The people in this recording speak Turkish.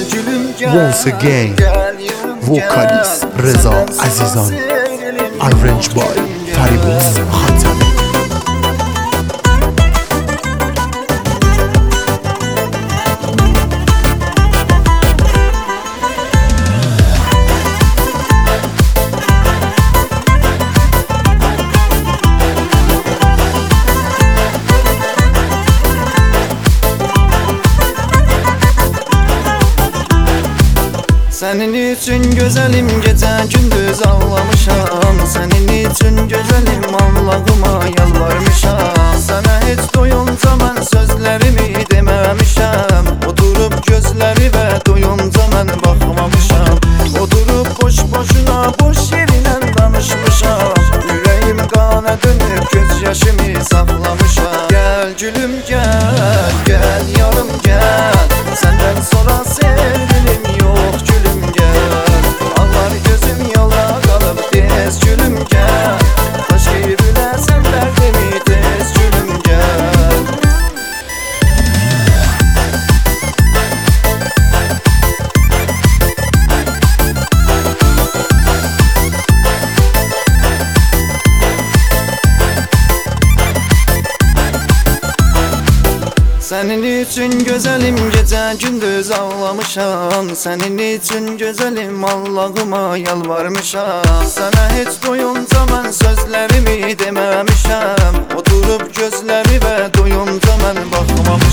Once again, vocalist Reza Azizan, arranged by Faribuz Khatami. Senin için güzelim gece gündüz ağlamışam. Senin için güzelim Allah'ıma yalvarmışam. Sana hiç doyunca ben sözlerimi dememişem. Oturup gözleri ve doyunca ben bakmamışam. Oturup boş boşuna boş yerine danışmışam. Yüreğim kana dönüp gözyaşımı saklamışam. Gel gülüm gel, gel yarım gel. Senden sonra sevgilim yok gülüm gel. Ağlar gözüm yola kalıp tez gülüm gel. Taş gibi bilesen derdimi tez gülüm gel. Senin için güzelim gece gündüz ağlamışam. Senin için güzelim Allah'ıma yalvarmışam. Sana hiç doyunca ben sözlerimi dememişem. Oturup gözleri ve doyunca ben bakmamışam.